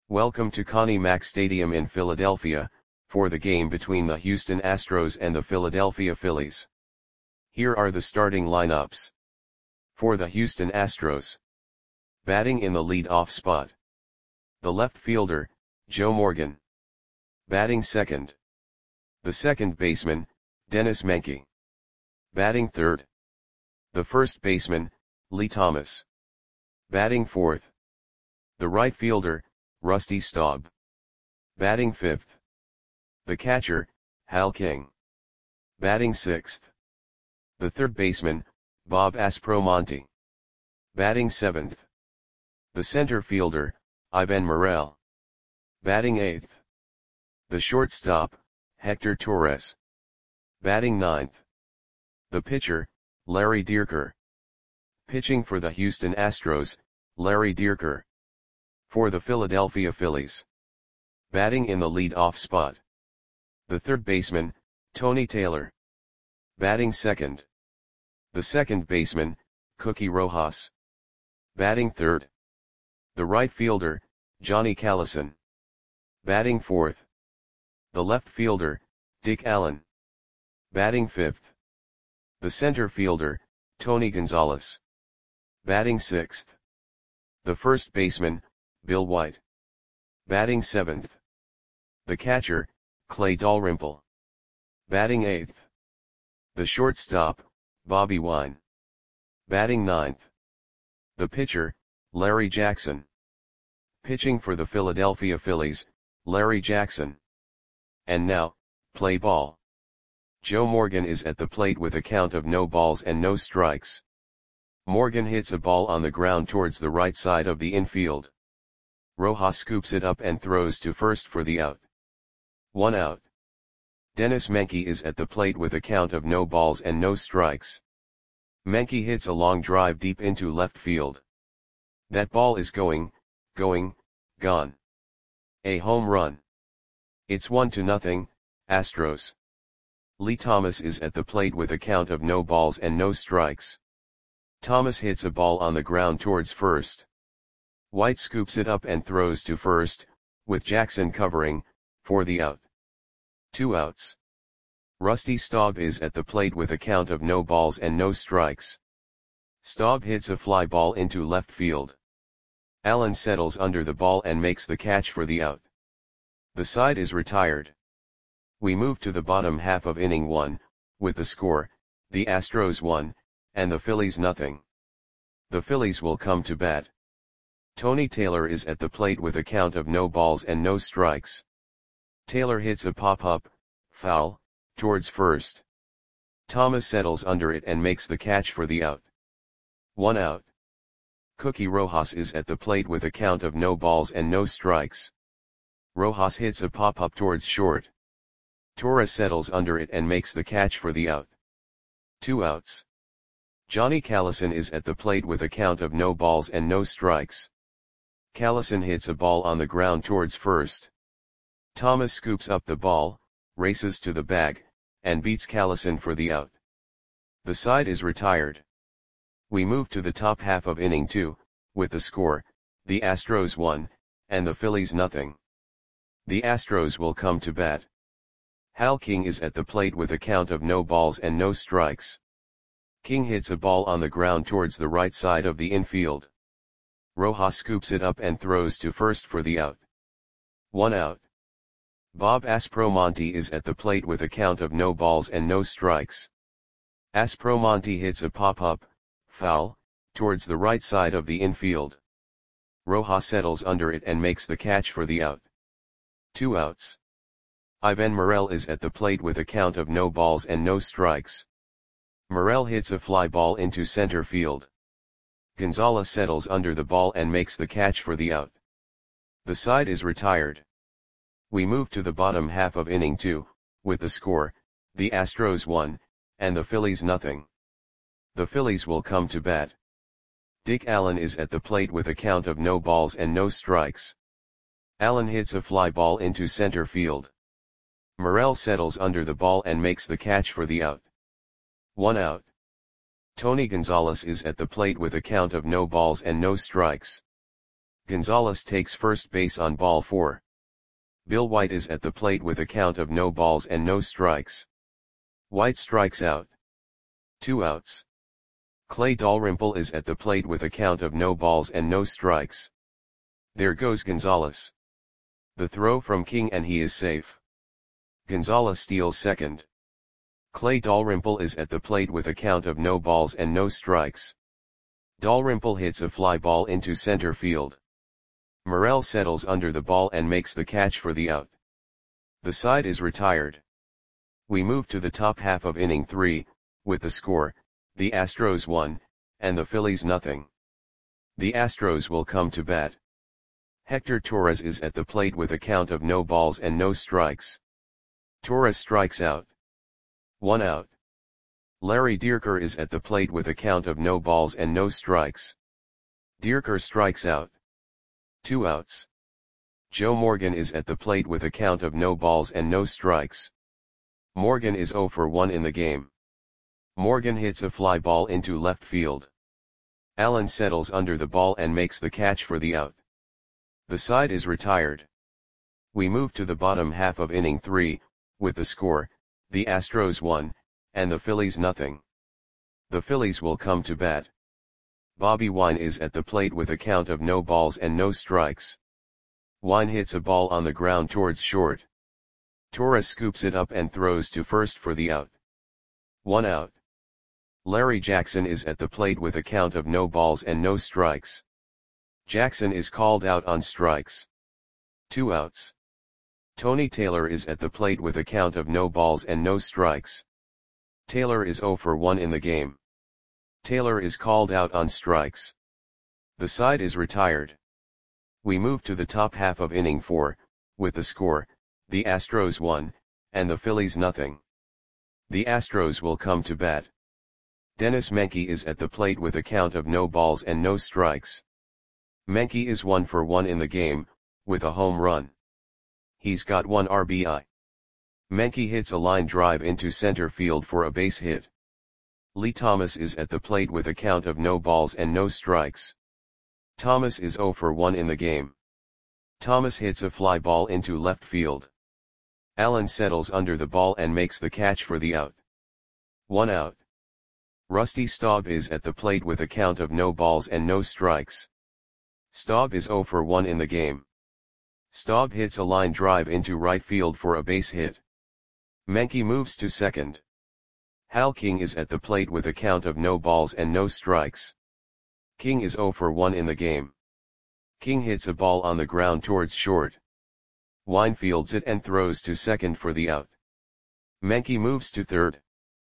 Welcome to Connie Mack Stadium in Philadelphia, for the game between the Houston Astros and the Philadelphia Phillies. Here are the starting lineups. For the Houston Astros. Batting in the lead-off spot. The left fielder, Joe Morgan. Batting second. The second baseman, Dennis Menke. Batting third. The first baseman, Lee Thomas. Batting fourth. The right fielder, Rusty Staub. Batting fifth. The catcher, Hal King. Batting sixth. The third baseman, Bob Aspromonte. Batting seventh. The center fielder, Ivan Morel. Batting eighth. The shortstop, Hector Torres. Batting ninth. The pitcher, Larry Dierker. Pitching for the Houston Astros, Larry Dierker. For the Philadelphia Phillies. Batting in the lead-off spot. The third baseman, Tony Taylor. Batting second. The second baseman, Cookie Rojas. Batting third. The right fielder, Johnny Callison. Batting fourth. The left fielder, Dick Allen. Batting fifth. The center fielder, Tony Gonzalez. Batting sixth. The first baseman, Bill White. Batting seventh. The catcher, Clay Dalrymple. Batting eighth. The shortstop, Bobby Wine. Batting ninth. The pitcher, Larry Jackson. Pitching for the Philadelphia Phillies, Larry Jackson. And now, play ball. Joe Morgan is at the plate with a count of no balls and no strikes. Morgan hits a ball on the ground towards the right side of the infield. Rojas scoops it up and throws to first for the out. 1 out. Dennis Menke is at the plate with a count of no balls and no strikes. Menke hits a long drive deep into left field. That ball is gone. A home run. It's 1-0, Astros. Lee Thomas is at the plate with a count of no balls and no strikes. Thomas hits a ball on the ground towards first. White scoops it up and throws to first, with Jackson covering, for the out. 2 outs. Rusty Staub is at the plate with a count of no balls and no strikes. Staub hits a fly ball into left field. Allen settles under the ball and makes the catch for the out. The side is retired. We move to the bottom half of inning 1, with the score, the Astros 1, and the Phillies nothing. The Phillies will come to bat. Tony Taylor is at the plate with a count of no balls and no strikes. Taylor hits a pop-up, foul, towards first. Thomas settles under it and makes the catch for the out. 1 out. Cookie Rojas is at the plate with a count of no balls and no strikes. Rojas hits a pop-up towards short. Torres settles under it and makes the catch for the out. 2 outs. Johnny Callison is at the plate with a count of no balls and no strikes. Callison hits a ball on the ground towards first. Thomas scoops up the ball, races to the bag, and beats Callison for the out. The side is retired. We move to the top half of inning 2, with the score, the Astros 1, and the Phillies nothing. The Astros will come to bat. Hal King is at the plate with a count of no balls and no strikes. King hits a ball on the ground towards the right side of the infield. Rojas scoops it up and throws to first for the out. 1 out. Bob Aspromonte is at the plate with a count of no balls and no strikes. Aspromonte hits a pop-up, foul, towards the right side of the infield. Rojas settles under it and makes the catch for the out. 2 outs. Ivan Morel is at the plate with a count of no balls and no strikes. Morel hits a fly ball into center field. Gonzalez settles under the ball and makes the catch for the out. The side is retired. We move to the bottom half of inning 2, with the score, the Astros 1, and the Phillies nothing. The Phillies will come to bat. Dick Allen is at the plate with a count of no balls and no strikes. Allen hits a fly ball into center field. Morel settles under the ball and makes the catch for the out. 1 out. Tony Gonzalez is at the plate with a count of no balls and no strikes. Gonzalez takes first base on ball 4. Bill White is at the plate with a count of no balls and no strikes. White strikes out. 2 outs. Clay Dalrymple is at the plate with a count of no balls and no strikes. There goes Gonzalez. The throw from King and he is safe. Gonzalez steals second. Clay Dalrymple is at the plate with a count of no balls and no strikes. Dalrymple hits a fly ball into center field. Morel settles under the ball and makes the catch for the out. The side is retired. We move to the top half of inning 3, with the score, the Astros 1, and the Phillies nothing. The Astros will come to bat. Hector Torres is at the plate with a count of no balls and no strikes. Torres strikes out. 1 out. Larry Dierker is at the plate with a count of no balls and no strikes. Dierker strikes out. 2 outs. Joe Morgan is at the plate with a count of no balls and no strikes. Morgan is 0 for 1 in the game. Morgan hits a fly ball into left field. Allen settles under the ball and makes the catch for the out. The side is retired. We move to the bottom half of inning 3, with the score, the Astros 1, and the Phillies nothing. The Phillies will come to bat. Bobby Wine is at the plate with a count of no balls and no strikes. Wine hits a ball on the ground towards short. Torres scoops it up and throws to first for the out. 1 out. Larry Jackson is at the plate with a count of no balls and no strikes. Jackson is called out on strikes. 2 outs. Tony Taylor is at the plate with a count of no balls and no strikes. Taylor is 0 for 1 in the game. Taylor is called out on strikes. The side is retired. We move to the top half of inning 4, with the score, the Astros 1, and the Phillies nothing. The Astros will come to bat. Dennis Menke is at the plate with a count of no balls and no strikes. Menke is 1 for 1 in the game, with a home run. He's got 1 RBI. Menke hits a line drive into center field for a base hit. Lee Thomas is at the plate with a count of no balls and no strikes. Thomas is 0 for 1 in the game. Thomas hits a fly ball into left field. Allen settles under the ball and makes the catch for the out. 1 out. Rusty Staub is at the plate with a count of no balls and no strikes. Staub is 0 for 1 in the game. Staub hits a line drive into right field for a base hit. Menke moves to second. Hal King is at the plate with a count of no balls and no strikes. King is 0 for 1 in the game. King hits a ball on the ground towards short. Wine fields it and throws to second for the out. Menke moves to third.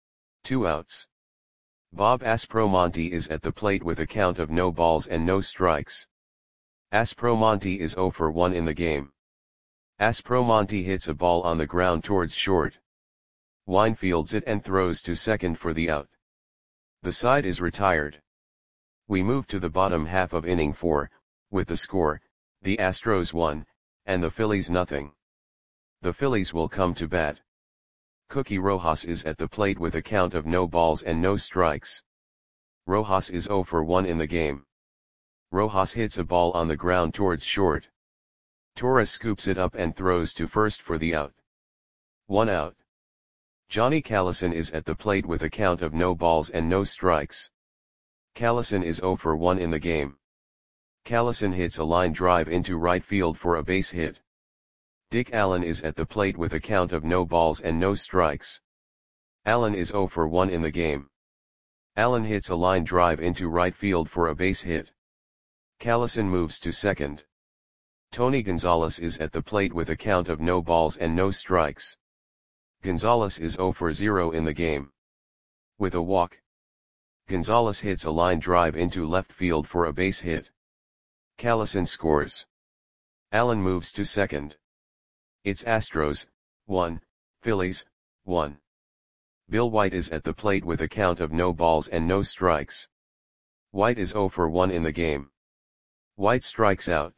2 outs. Bob Aspromonte is at the plate with a count of no balls and no strikes. Aspromonte is 0 for 1 in the game. Aspromonte hits a ball on the ground towards short. Wine fields it and throws to second for the out. The side is retired. We move to the bottom half of inning 4, with the score, the Astros 1, and the Phillies nothing. The Phillies will come to bat. Cookie Rojas is at the plate with a count of no balls and no strikes. Rojas is 0 for 1 in the game. Rojas hits a ball on the ground towards short. Torres scoops it up and throws to first for the out. 1 out. Johnny Callison is at the plate with a count of no balls and no strikes. Callison is 0 for 1 in the game. Callison hits a line drive into right field for a base hit. Dick Allen is at the plate with a count of no balls and no strikes. Allen is 0 for 1 in the game. Allen hits a line drive into right field for a base hit. Callison moves to second. Tony Gonzalez is at the plate with a count of no balls and no strikes. Gonzalez is 0 for 0 in the game. With a walk. Gonzalez hits a line drive into left field for a base hit. Callison scores. Allen moves to second. It's Astros, 1, Phillies, 1. Bill White is at the plate with a count of no balls and no strikes. White is 0 for 1 in the game. White strikes out.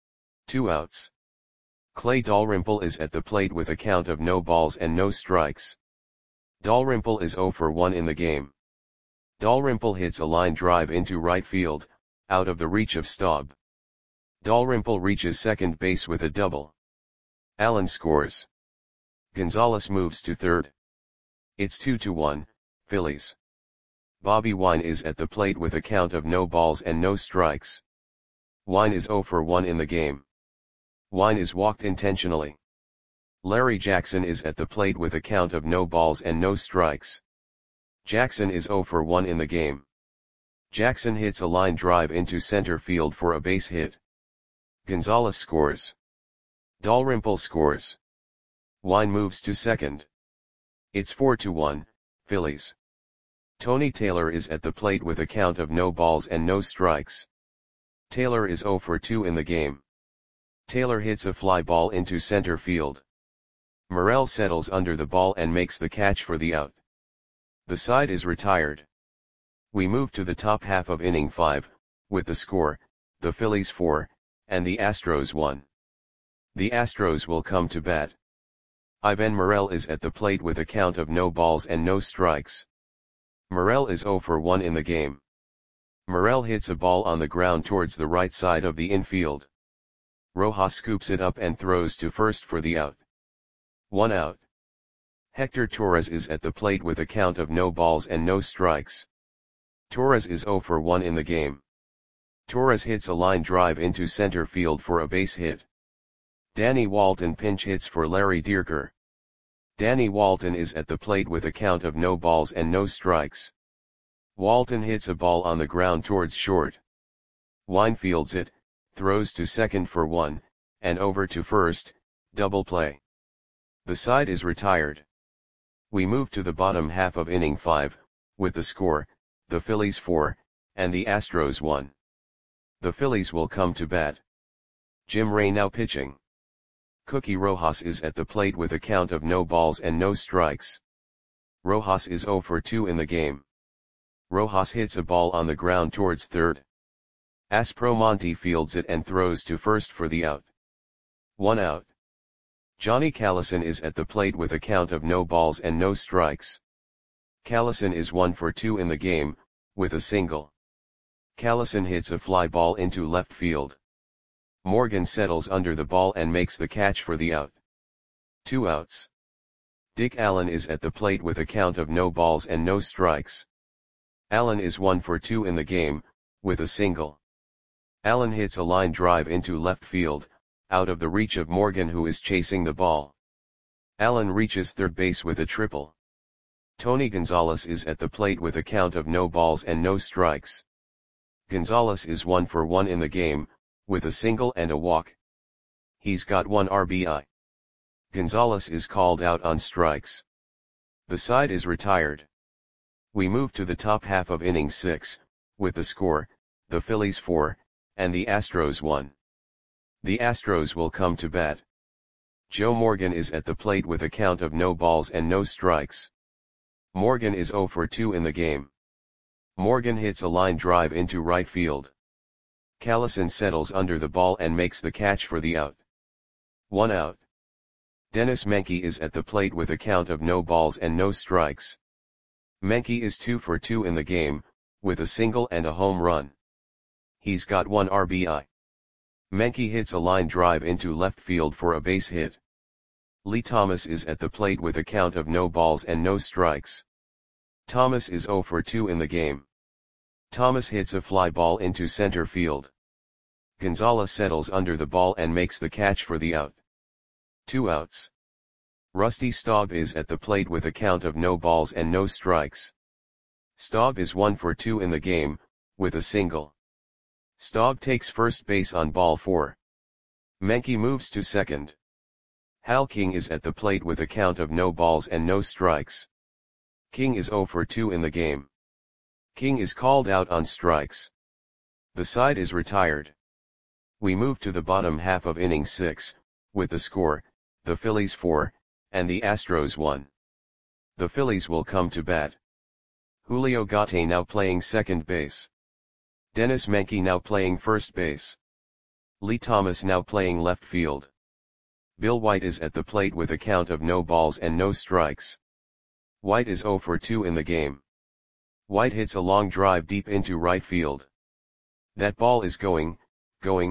2 outs. Clay Dalrymple is at the plate with a count of no balls and no strikes. Dalrymple is 0 for 1 in the game. Dalrymple hits a line drive into right field, out of the reach of Staub. Dalrymple reaches second base with a double. Allen scores. Gonzalez moves to third. It's 2-1, Phillies. Bobby Wine is at the plate with a count of no balls and no strikes. Wine is 0 for 1 in the game. Wine is walked intentionally. Larry Jackson is at the plate with a count of no balls and no strikes. Jackson is 0 for 1 in the game. Jackson hits a line drive into center field for a base hit. Gonzalez scores. Dalrymple scores. Wine moves to second. It's 4-1, Phillies. Tony Taylor is at the plate with a count of no balls and no strikes. Taylor is 0 for 2 in the game. Taylor hits a fly ball into center field. Morel settles under the ball and makes the catch for the out. The side is retired. We move to the top half of inning 5, with the score, the Phillies 4, and the Astros 1. The Astros will come to bat. Ivan Morel is at the plate with a count of no balls and no strikes. Morel is 0 for 1 in the game. Morel hits a ball on the ground towards the right side of the infield. Rojas scoops it up and throws to first for the out. 1 out. Hector Torres is at the plate with a count of no balls and no strikes. Torres is 0 for 1 in the game. Torres hits a line drive into center field for a base hit. Danny Walton pinch hits for Larry Dierker. Danny Walton is at the plate with a count of no balls and no strikes. Walton hits a ball on the ground towards short. Wine fields it, throws to second for 1, and over to first, double play. The side is retired. We move to the bottom half of inning 5, with the score, the Phillies 4, and the Astros 1. The Phillies will come to bat. Jim Ray now pitching. Cookie Rojas is at the plate with a count of no balls and no strikes. Rojas is 0 for 2 in the game. Rojas hits a ball on the ground towards third. Aspromonte fields it and throws to first for the out. 1 out. Johnny Callison is at the plate with a count of no balls and no strikes. Callison is 1 for 2 in the game, with a single. Callison hits a fly ball into left field. Morgan settles under the ball and makes the catch for the out. 2 outs. Dick Allen is at the plate with a count of no balls and no strikes. Allen is 1 for 2 in the game, with a single. Allen hits a line drive into left field, out of the reach of Morgan, who is chasing the ball. Allen reaches third base with a triple. Tony Gonzalez is at the plate with a count of no balls and no strikes. Gonzalez is 1 for 1 in the game, with a single and a walk. He's got 1 RBI. Gonzalez is called out on strikes. The side is retired. We move to the top half of inning 6, with the score, the Phillies 4, and the Astros 1. The Astros will come to bat. Joe Morgan is at the plate with a count of no balls and no strikes. Morgan is 0 for 2 in the game. Morgan hits a line drive into right field. Callison settles under the ball and makes the catch for the out. 1 out. Dennis Menke is at the plate with a count of no balls and no strikes. Menke is 2 for 2 in the game, with a single and a home run. He's got 1 RBI. Menke hits a line drive into left field for a base hit. Lee Thomas is at the plate with a count of no balls and no strikes. Thomas is 0 for 2 in the game. Thomas hits a fly ball into center field. Gonzalez settles under the ball and makes the catch for the out. 2 outs. Rusty Staub is at the plate with a count of no balls and no strikes. Staub is 1 for 2 in the game, with a single. Staub takes first base on ball 4. Menke moves to second. Hal King is at the plate with a count of no balls and no strikes. King is 0 for 2 in the game. King is called out on strikes. The side is retired. We move to the bottom half of inning 6, with the score, the Phillies 4, and the Astros 1. The Phillies will come to bat. Julio Gate now playing second base. Dennis Menke now playing first base. Lee Thomas now playing left field. Bill White is at the plate with a count of no balls and no strikes. White is 0 for 2 in the game. White hits a long drive deep into right field. That ball is going,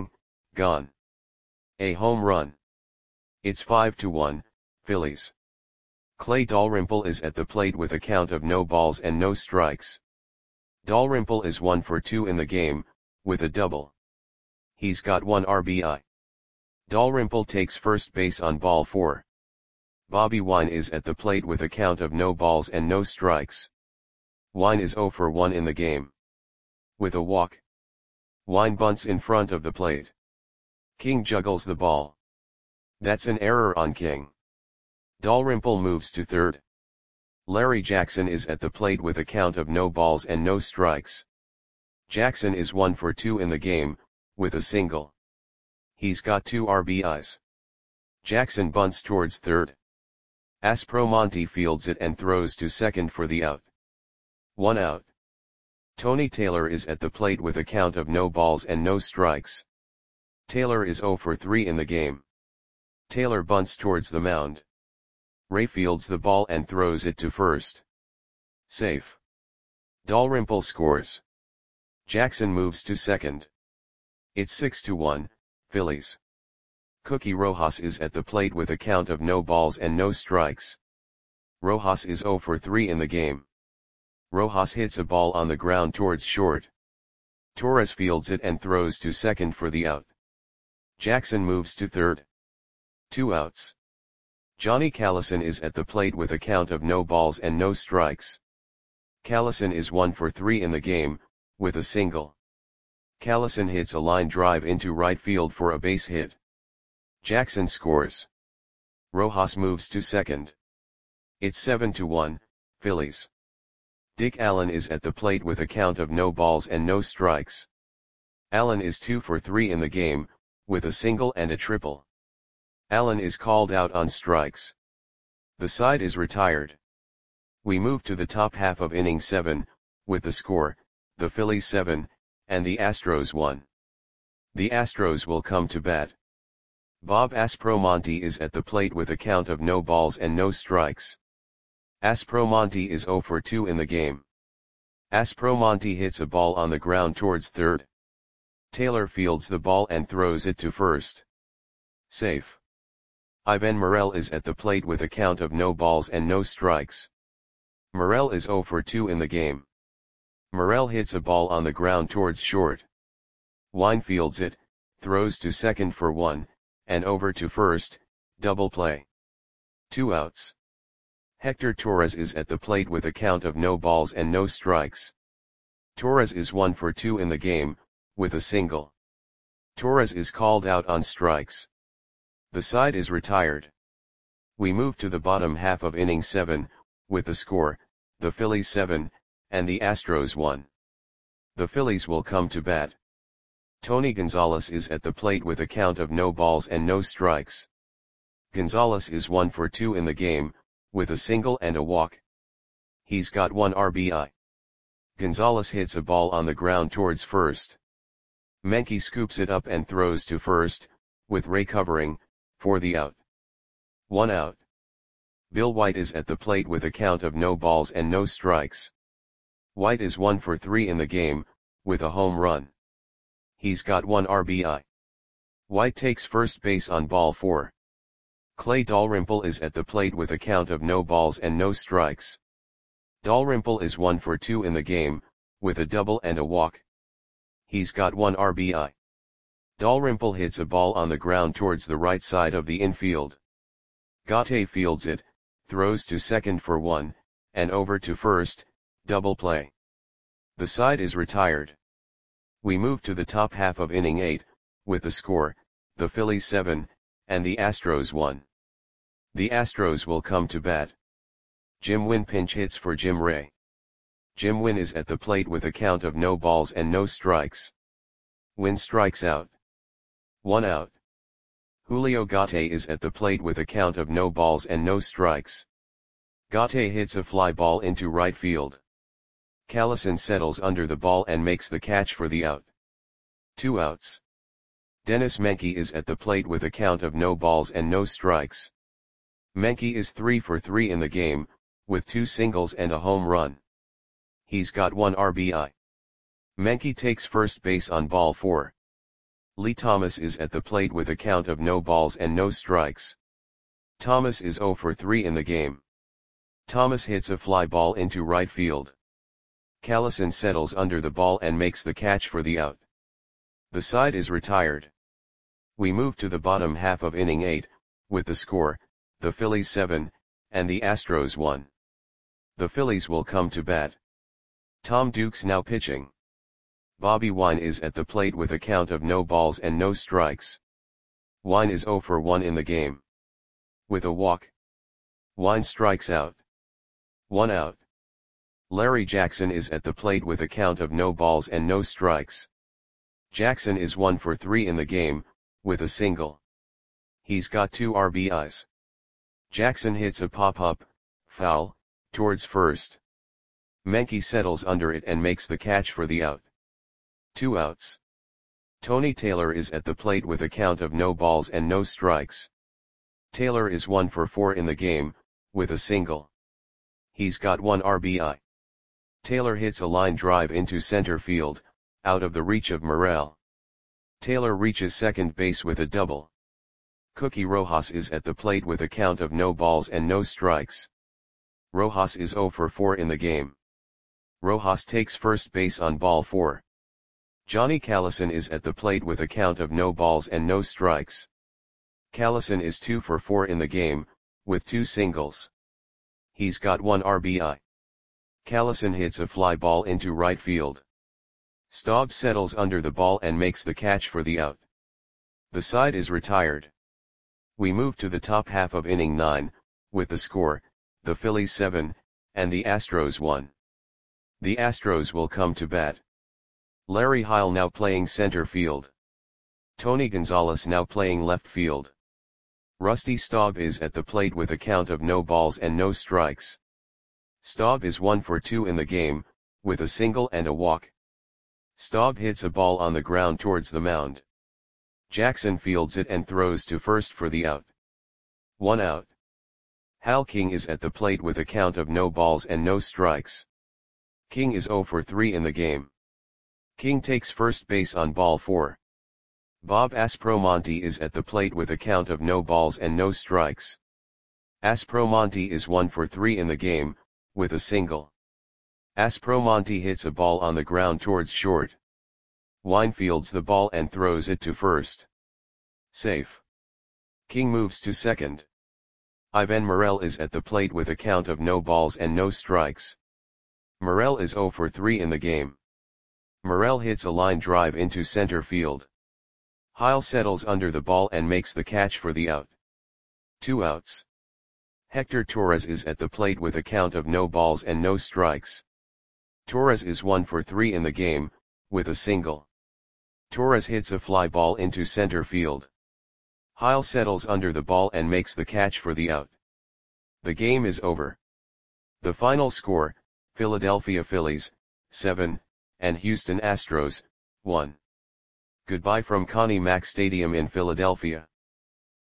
Gone. A home run. It's 5-1, Phillies. Clay Dalrymple is at the plate with a count of no balls and no strikes. Dalrymple is 1 for 2 in the game, with a double. He's got 1 RBI. Dalrymple takes first base on ball 4. Bobby Wine is at the plate with a count of no balls and no strikes. Wine is 0 for 1 in the game. With a walk. Wine bunts in front of the plate. King juggles the ball. That's an error on King. Dalrymple moves to third. Larry Jackson is at the plate with a count of no balls and no strikes. Jackson is 1 for 2 in the game, with a single. He's got 2 RBIs. Jackson bunts towards third. Aspromonte fields it and throws to second for the out. 1 out. Tony Taylor is at the plate with a count of no balls and no strikes. Taylor is 0 for 3 in the game. Taylor bunts towards the mound. Ray fields the ball and throws it to first. Safe. Dalrymple scores. Jackson moves to second. It's 6-1, Phillies. Cookie Rojas is at the plate with a count of no balls and no strikes. Rojas is 0 for 3 in the game. Rojas hits a ball on the ground towards short. Torres fields it and throws to second for the out. Jackson moves to third. 2 outs. Johnny Callison is at the plate with a count of no balls and no strikes. Callison is 1 for 3 in the game, with a single. Callison hits a line drive into right field for a base hit. Jackson scores. Rojas moves to second. It's 7-1, Phillies. Dick Allen is at the plate with a count of no balls and no strikes. Allen is 2 for 3 in the game, with a single and a triple. Allen is called out on strikes. The side is retired. We move to the top half of inning 7, with the score, the Phillies 7, and the Astros 1. The Astros will come to bat. Bob Aspromonte is at the plate with a count of no balls and no strikes. Aspromonte is 0 for 2 in the game. Aspromonte hits a ball on the ground towards third. Taylor fields the ball and throws it to first. Safe. Ivan Morel is at the plate with a count of no balls and no strikes. Morel is 0 for 2 in the game. Morel hits a ball on the ground towards short. Wine fields it, throws to second for 1, and over to first, double play. 2 outs. Hector Torres is at the plate with a count of no balls and no strikes. Torres is 1 for 2 in the game, with a single. Torres is called out on strikes. The side is retired. We move to the bottom half of inning 7, with the score, the Phillies 7, and the Astros 1. The Phillies will come to bat. Tony Gonzalez is at the plate with a count of no balls and no strikes. Gonzalez is 1 for 2 in the game, with a single and a walk. He's got 1 RBI. Gonzalez hits a ball on the ground towards first. Menke scoops it up and throws to first, with Ray covering, for the out. 1 out. Bill White is at the plate with a count of no balls and no strikes. White is 1 for 3 in the game, with a home run. He's got 1 RBI. White takes first base on ball 4. Clay Dalrymple is at the plate with a count of no balls and no strikes. Dalrymple is 1 for 2 in the game, with a double and a walk. He's got 1 RBI. Dalrymple hits a ball on the ground towards the right side of the infield. Gaute fields it, throws to second for 1, and over to first, double play. The side is retired. We move to the top half of inning 8, with the score, the Phillies 7, and the Astros 1. The Astros will come to bat. Jim Wynn pinch hits for Jim Ray. Jim Wynn is at the plate with a count of no balls and no strikes. Wynn strikes out. 1 out. Julio Gaute is at the plate with a count of no balls and no strikes. Gaute hits a fly ball into right field. Callison settles under the ball and makes the catch for the out. 2 outs. Dennis Menke is at the plate with a count of no balls and no strikes. Menke is 3 for 3 in the game, with 2 singles and a home run. He's got 1 RBI. Menke takes first base on ball 4. Lee Thomas is at the plate with a count of no balls and no strikes. Thomas is 0 for 3 in the game. Thomas hits a fly ball into right field. Callison settles under the ball and makes the catch for the out. The side is retired. We move to the bottom half of inning 8, with the score, the Phillies 7, and the Astros 1. The Phillies will come to bat. Tom Dukes now pitching. Bobby Wine is at the plate with a count of no balls and no strikes. Wine is 0 for 1 in the game. With a walk, Wine strikes out. 1 out. Larry Jackson is at the plate with a count of no balls and no strikes. Jackson is 1 for 3 in the game, with a single. He's got 2 RBIs. Jackson hits a pop-up, foul, towards first. Menke settles under it and makes the catch for the out. 2 outs. Tony Taylor is at the plate with a count of no balls and no strikes. Taylor is 1 for 4 in the game, with a single. He's got 1 RBI. Taylor hits a line drive into center field, out of the reach of Morel. Taylor reaches second base with a double. Cookie Rojas is at the plate with a count of no balls and no strikes. Rojas is 0 for 4 in the game. Rojas takes first base on ball 4. Johnny Callison is at the plate with a count of no balls and no strikes. Callison is 2 for 4 in the game, with 2 singles. He's got 1 RBI. Callison hits a fly ball into right field. Staub settles under the ball and makes the catch for the out. The side is retired. We move to the top half of inning 9, with the score, the Phillies 7, and the Astros 1. The Astros will come to bat. Larry Heil now playing center field. Tony Gonzalez now playing left field. Rusty Staub is at the plate with a count of no balls and no strikes. Staub is 1 for 2 in the game, with a single and a walk. Staub hits a ball on the ground towards the mound. Jackson fields it and throws to first for the out. 1 out. Hal King is at the plate with a count of no balls and no strikes. King is 0 for 3 in the game. King takes first base on ball 4. Bob Aspromonte is at the plate with a count of no balls and no strikes. Aspromonte is 1 for 3 in the game, with a single. Aspromonte hits a ball on the ground towards short. Wine fields the ball and throws it to first. Safe. King moves to second. Ivan Morel is at the plate with a count of no balls and no strikes. Morel is 0 for 3 in the game. Morel hits a line drive into center field. Heil settles under the ball and makes the catch for the out. 2 outs. Hector Torres is at the plate with a count of no balls and no strikes. Torres is 1 for 3 in the game, with a single. Torres hits a fly ball into center field. Heil settles under the ball and makes the catch for the out. The game is over. The final score, Philadelphia Phillies, 7, and Houston Astros, 1. Goodbye from Connie Mack Stadium in Philadelphia.